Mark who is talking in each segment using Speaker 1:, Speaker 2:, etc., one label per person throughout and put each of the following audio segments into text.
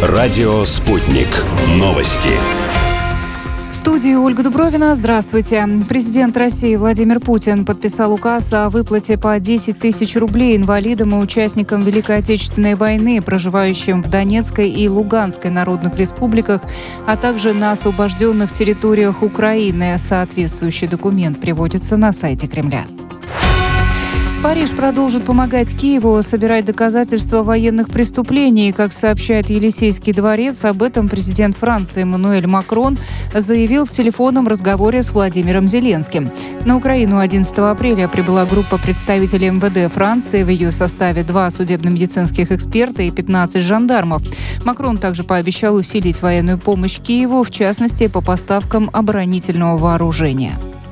Speaker 1: Радио «Спутник». Новости.
Speaker 2: В студии Ольга Дубровина. Здравствуйте. Президент России Владимир Путин подписал указ о выплате по 10 тысяч рублей инвалидам и участникам Великой Отечественной войны, проживающим в Донецкой и Луганской народных республиках, а также на освобожденных территориях Украины. Соответствующий документ приводится на сайте Кремля. Париж продолжит помогать Киеву собирать доказательства военных преступлений. Как сообщает Елисейский дворец, об этом президент Франции Эммануэль Макрон заявил в телефонном разговоре с Владимиром Зеленским. На Украину 11 апреля прибыла группа представителей МВД Франции. В ее составе 2 судебно-медицинских эксперта и 15 жандармов. Макрон также пообещал усилить военную помощь Киеву, в частности, по поставкам оборонительного вооружения.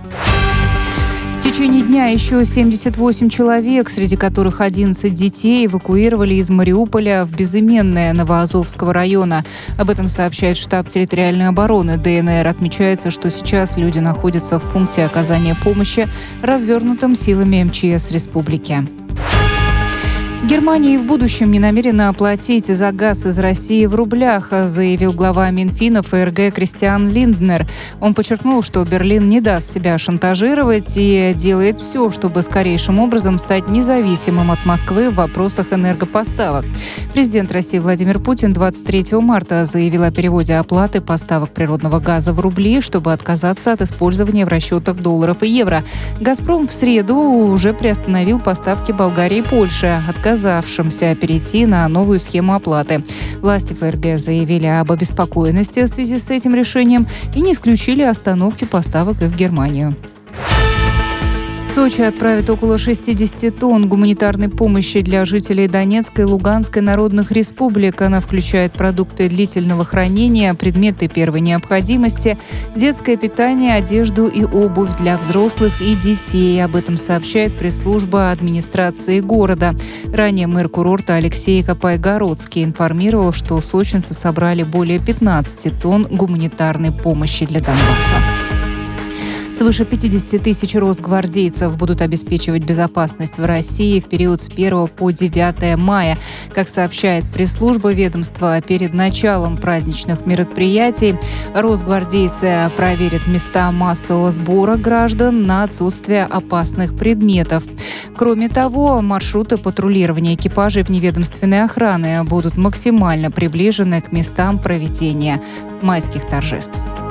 Speaker 2: В течение дня еще 78 человек, среди которых 11 детей, эвакуировали из Мариуполя в Безыменное Новоазовского района. Об этом сообщает штаб территориальной обороны ДНР. Отмечается, что сейчас люди находятся в пункте оказания помощи, развернутом силами МЧС республики. Германия и в будущем не намерена оплатить за газ из России в рублях, заявил глава Минфина ФРГ Кристиан Линднер. Он подчеркнул, что Берлин не даст себя шантажировать и делает все, чтобы скорейшим образом стать независимым от Москвы в вопросах энергопоставок. Президент России Владимир Путин 23 марта заявил о переводе оплаты поставок природного газа в рубли, чтобы отказаться от использования в расчетах долларов и евро. «Газпром» в среду уже приостановил поставки Болгарии и Польши, отказавшимся перейти на новую схему оплаты. Власти ФРГ заявили об обеспокоенности в связи с этим решением и не исключили остановки поставок и в Германию. Сочи отправит около 60 тонн гуманитарной помощи для жителей Донецкой и Луганской народных республик. Она включает продукты длительного хранения, предметы первой необходимости, детское питание, одежду и обувь для взрослых и детей. Об этом сообщает пресс-служба администрации города. Ранее мэр курорта Алексей Копайгородский информировал, что сочинцы собрали более 15 тонн гуманитарной помощи для Донбасса. Свыше 50 тысяч росгвардейцев будут обеспечивать безопасность в России в период с 1 по 9 мая. Как сообщает пресс-служба ведомства, перед началом праздничных мероприятий росгвардейцы проверят места массового сбора граждан на отсутствие опасных предметов. Кроме того, маршруты патрулирования экипажей вневедомственной охраны будут максимально приближены к местам проведения майских торжеств.